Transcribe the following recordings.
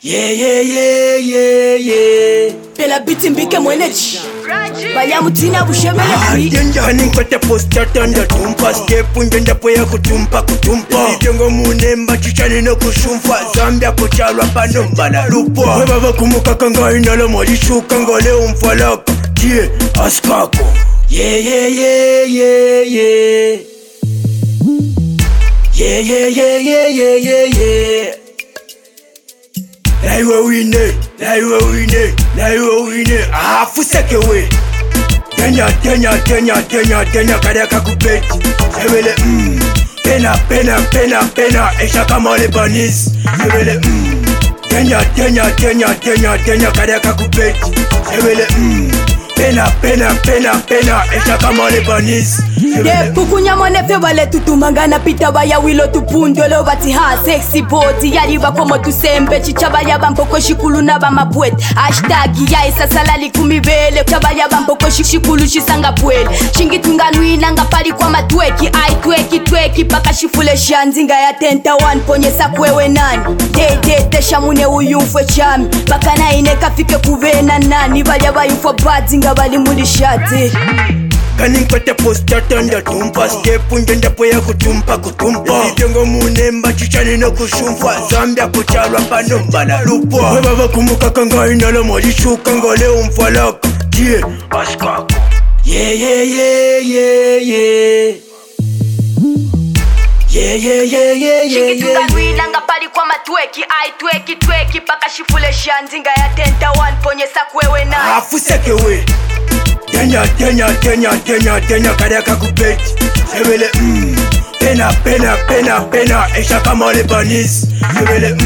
Pela biti mbike mweneji Baya mutina bushemele kui Njani nkote posta tanda tumpa Step njenda poya kutumpa Vivyongo munemba chichani no kushumfa Zambia kuchalwa panomba na lupo Webaba kumukaka nga inala malishuka Nga leo mfalaka Tie askako Naiwe wine Fuseke we Tenya Kadeka kubeti Ebele Pena Esha kama Lebanese Ebele Tenya Kadeka kubeti Ebele Pena Esha kama Lebanese Pukunya monefe wale tutumangana pita baya wilo tupundolo bati ha sexy body yali bakomo tusembe chichabaya bampoko shikulu na bamapwete hashtag ya isa salali kumibele chabaya bampoko shikulu shisanga pwele shingitunga nuina nga pali kwa matweki ai tweki paka shifule shanzinga ya tenta 1 ponyesa kwewe nani tesha mune uyufwe chami paka na ine kafike kuvena nani bali abayufwa badzinga bali mulishati Kani nkote posta tanda tumpa Step njenda poya kutumpa Vivyongo munemba chichani no kushumfa Zambia kuchalwa panomba na lupo Webaba kumukaka nga inala malishuka Nga leo mfalaka Tie askako Shingitunga nuina nga pali kwa matweki ai tweki paka shifule shanzinga ya tenta 1 ponyesa kwewe na Fuseke we Tenya Kadeka kubeti Ebele Pena Esha kama Lebanese Ebele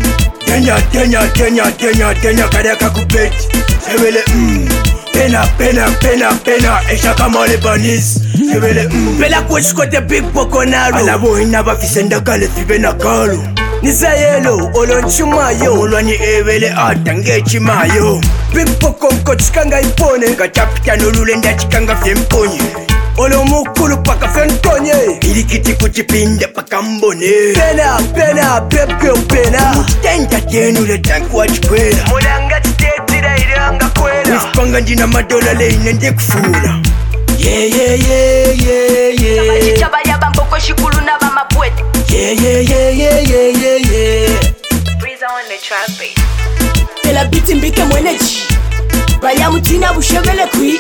Tenya Kadeka kubeti Ebele Pena Esha kama Lebanese Ebele Pela kweshkote big bokonaro Alabo inaba fisenda kale fibe na kalu Nisa yelo olonchumayo Olwani ebele atange chimayo Big poko mkochikanga ipone Kachapita nolule nda chikanga femponye Olo mukulu paka fentonye Ilikiti kuchipinda paka mbone Pena pena Mutenda tenu le tanku wachikwela Mulanga chitetira ilanga kwela Nispanga njina madola leine nde kufula Chabaya bampoko shikulu na bamapwete Breeza on the trap beat. Pela biti mbike mweneji Baya mutina bushemele kui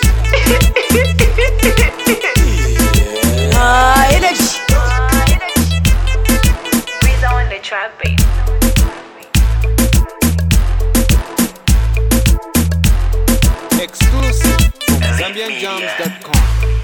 Energy Breeza on the trap beat. Exclusive from ZambianJams.com.